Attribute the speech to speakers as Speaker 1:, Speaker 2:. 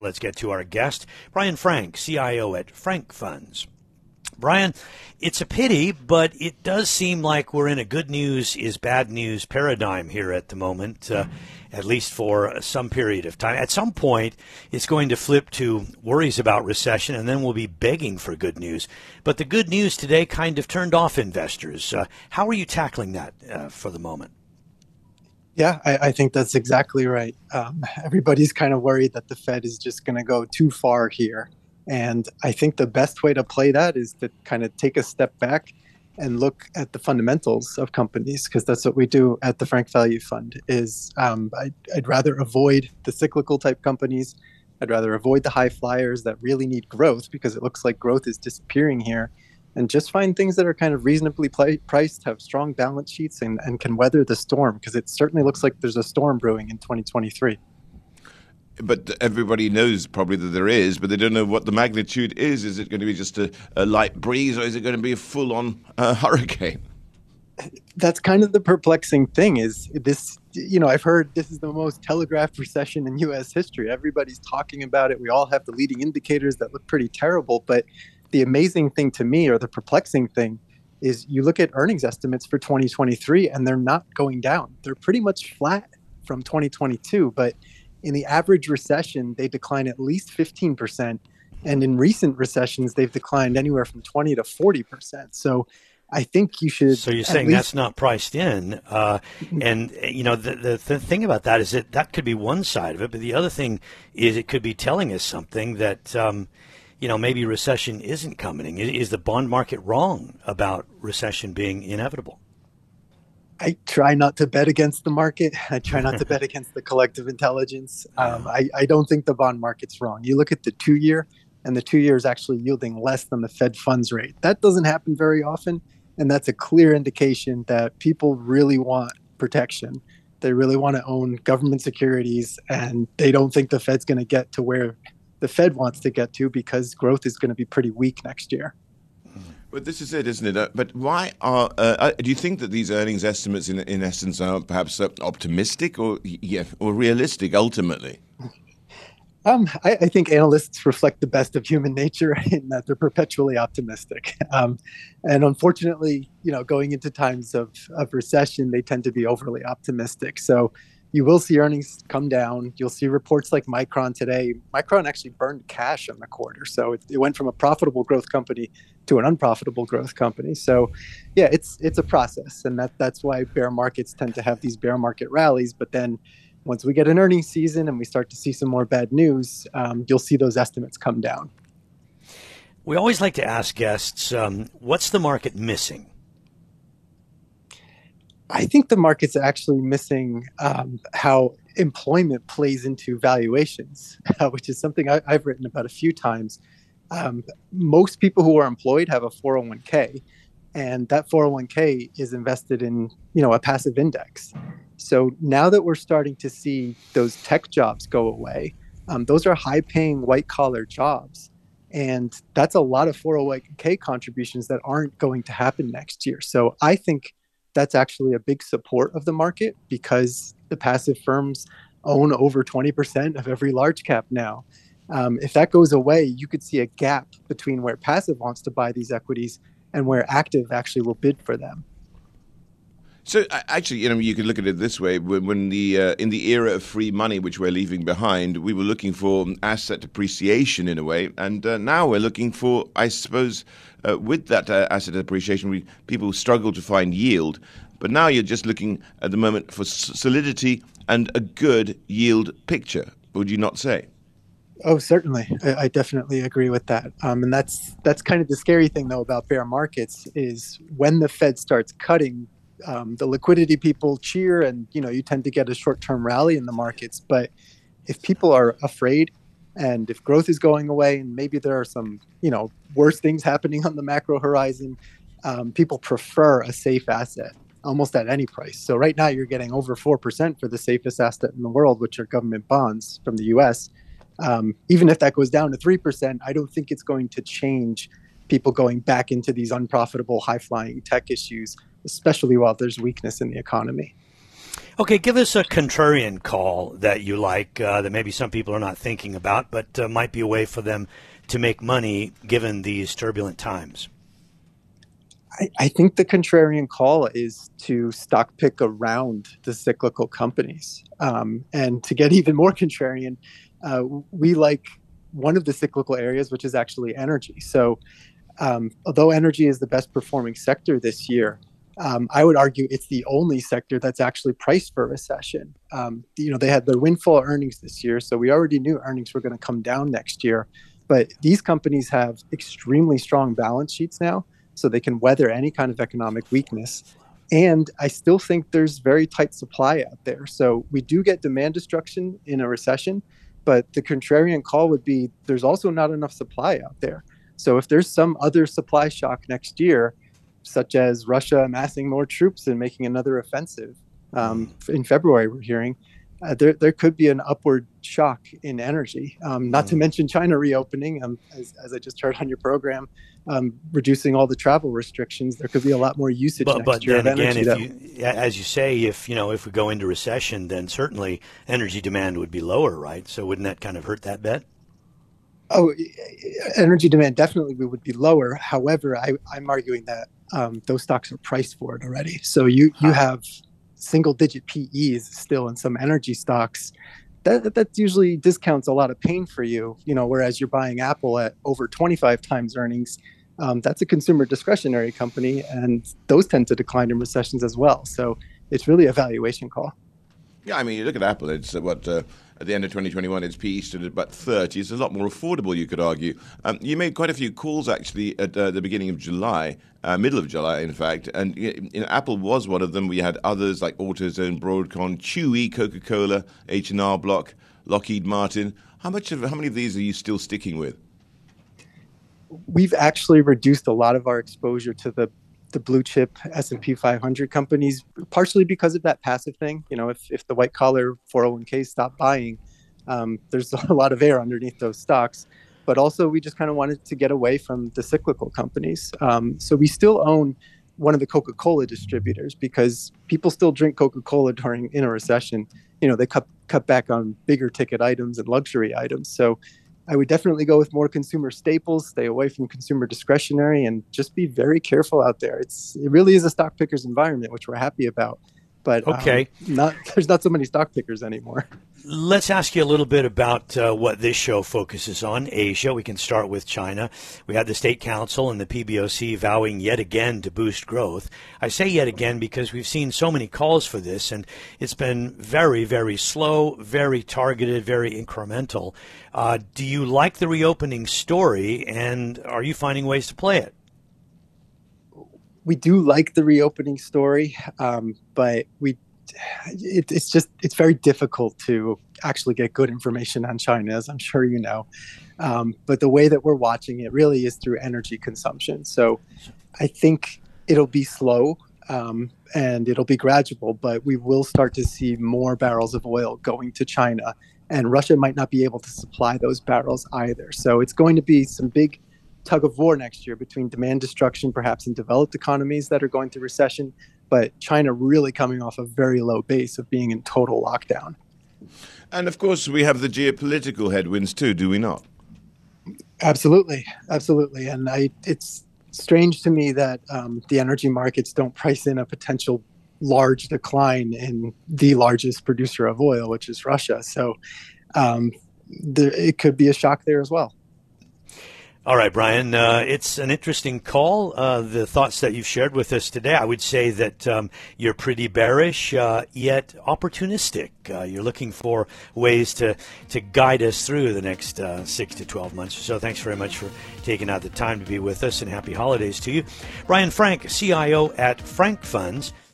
Speaker 1: Let's get to our guest, Brian Frank, CIO at Frank Funds. Brian, it's a pity, but it does seem like we're in a good news is bad news paradigm here at the moment, at least for some period of time. At some point, it's going to flip to worries about recession, and then we'll be begging for good news. But the good news today kind of turned off investors. How are you tackling that for the moment?
Speaker 2: Yeah, I think that's exactly right. Everybody's kind of worried that the Fed is just going to go too far here. And I think the best way to play that is to kind of take a step back and look at the fundamentals of companies, because that's what we do at the Frank Value Fund. I'd rather avoid the cyclical type companies. I'd rather avoid the high flyers that really need growth, because it looks like growth is disappearing here, and just find things that are kind of reasonably priced, have strong balance sheets, and can weather the storm, because it certainly looks like there's a storm brewing in 2023.
Speaker 3: But everybody knows probably that there is, but they don't know what the magnitude is. Is it going to be just a light breeze, or is it going to be a full-on hurricane?
Speaker 2: That's kind of the perplexing thing is this, I've heard this is the most telegraphed recession in U.S. history. Everybody's talking about it. We all have the leading indicators that look pretty terrible. But the amazing thing to me, or the perplexing thing, is you look at earnings estimates for 2023 and they're not going down. They're pretty much flat from 2022. But in the average recession, they decline at least 15%. And in recent recessions, they've declined anywhere from 20 to 40%. So I think you should.
Speaker 1: So you're saying that's not priced in. And, the thing about that is that could be one side of it. But the other thing is it could be telling us something that, maybe recession isn't coming. Is the bond market wrong about recession being inevitable?
Speaker 2: I try not to bet against the market. I try not to bet against the collective intelligence. I don't think the bond market's wrong. You look at the 2-year, and the 2-year is actually yielding less than the Fed funds rate. That doesn't happen very often, and that's a clear indication that people really want protection. They really want to own government securities, and they don't think the Fed's going to get to where the Fed wants to get to, because growth is going to be pretty weak next year.
Speaker 3: But this is it, isn't it? But why do you think that these earnings estimates, in essence, are perhaps optimistic or realistic ultimately?
Speaker 2: I think analysts reflect the best of human nature in that they're perpetually optimistic. And unfortunately, going into times of recession, they tend to be overly optimistic. So you will see earnings come down. You'll see reports like Micron today. Micron actually burned cash on the quarter. So it went from a profitable growth company to an unprofitable growth company. So yeah, it's a process. And that's why bear markets tend to have these bear market rallies. But then once we get an earnings season and we start to see some more bad news, you'll see those estimates come down.
Speaker 1: We always like to ask guests, what's the market missing?
Speaker 2: I think the market's actually missing how employment plays into valuations, which is something I've written about a few times. Most people who are employed have a 401k, and that 401k is invested in, a passive index. So now that we're starting to see those tech jobs go away, those are high-paying white-collar jobs. And that's a lot of 401k contributions that aren't going to happen next year. So I think that's actually a big support of the market, because the passive firms own over 20% of every large cap now. If that goes away, you could see a gap between where passive wants to buy these equities and where active actually will bid for them.
Speaker 3: So actually, you could look at it this way: when in the era of free money, which we're leaving behind, we were looking for asset appreciation in a way, and now we're looking for, I suppose, with that asset appreciation, people struggle to find yield. But now you're just looking at the moment for solidity and a good yield picture. Would you not say?
Speaker 2: Oh, certainly. I definitely agree with that. And that's kind of the scary thing, though, about bear markets is when the Fed starts cutting. The liquidity people cheer, and you tend to get a short-term rally in the markets. But if people are afraid, and if growth is going away, and maybe there are some worse things happening on the macro horizon, people prefer a safe asset almost at any price. So right now you're getting over 4% for the safest asset in the world, which are government bonds from the U.S. Even if that goes down to 3%, I don't think it's going to change people going back into these unprofitable, high-flying tech issues, especially while there's weakness in the economy.
Speaker 1: Okay, give us a contrarian call that you like, that maybe some people are not thinking about, but might be a way for them to make money given these turbulent times.
Speaker 2: I think the contrarian call is to stock pick around the cyclical companies. And to get even more contrarian, we like one of the cyclical areas, which is actually energy. So although energy is the best performing sector this year, I would argue it's the only sector that's actually priced for recession. They had their windfall earnings this year, so we already knew earnings were going to come down next year. But these companies have extremely strong balance sheets now, so they can weather any kind of economic weakness. And I still think there's very tight supply out there. So we do get demand destruction in a recession, but the contrarian call would be there's also not enough supply out there. So if there's some other supply shock next year, such as Russia amassing more troops and making another offensive in February, we're hearing, there could be an upward shock in energy. Not to mention China reopening, as I just heard on your program, reducing all the travel restrictions. There could be a lot more usage next year of energy.
Speaker 1: But then again, as you say, if we go into recession, then certainly energy demand would be lower, right? So wouldn't that kind of hurt that bet?
Speaker 2: Oh, energy demand definitely would be lower. However, I'm arguing that those stocks are priced for it already. So you have single-digit PEs still in some energy stocks. That usually discounts a lot of pain for you. Whereas you're buying Apple at over 25 times earnings. That's a consumer discretionary company, and those tend to decline in recessions as well. So it's really a valuation call.
Speaker 3: Yeah, I mean, you look at Apple, it's at the end of 2021, its PE stood at about 30. It's a lot more affordable, you could argue. You made quite a few calls, actually, at the beginning of July, middle of July, in fact. And Apple was one of them. We had others like AutoZone, Broadcom, Chewy, Coca-Cola, H&R Block, Lockheed Martin. How many of these are you still sticking with?
Speaker 2: We've actually reduced a lot of our exposure to the blue chip S&P 500 companies, partially because of that passive thing. If the white collar 401ks stop buying, there's a lot of air underneath those stocks. But also we just kind of wanted to get away from the cyclical companies. So we still own one of the Coca-Cola distributors because people still drink Coca-Cola in a recession. They cut back on bigger ticket items and luxury items. So I would definitely go with more consumer staples, stay away from consumer discretionary, and just be very careful out there. It really is a stock picker's environment, which we're happy about. But there's not so many stock pickers anymore.
Speaker 1: Let's ask you a little bit about what this show focuses on, Asia. We can start with China. We had the State Council and the PBOC vowing yet again to boost growth. I say yet again because we've seen so many calls for this, and it's been very, very slow, very targeted, very incremental. Do you like the reopening story, and are you finding ways to play it?
Speaker 2: We do like the reopening story, but it's very difficult to actually get good information on China, as I'm sure you know. But the way that we're watching it really is through energy consumption. So I think it'll be slow and it'll be gradual, but we will start to see more barrels of oil going to China, and Russia might not be able to supply those barrels either. So it's going to be some big tug of war next year between demand destruction, perhaps in developed economies that are going through recession, but China really coming off a very low base of being in total lockdown.
Speaker 3: And of course, we have the geopolitical headwinds too, do we not?
Speaker 2: Absolutely. And it's strange to me that the energy markets don't price in a potential large decline in the largest producer of oil, which is Russia. So it could be a shock there as well.
Speaker 1: All right, Brian, it's an interesting call. The thoughts that you've shared with us today, I would say that you're pretty bearish, yet opportunistic. You're looking for ways to guide us through the next 6 to 12 months. So thanks very much for taking out the time to be with us, and happy holidays to you. Brian Frank, CIO at Frank Funds.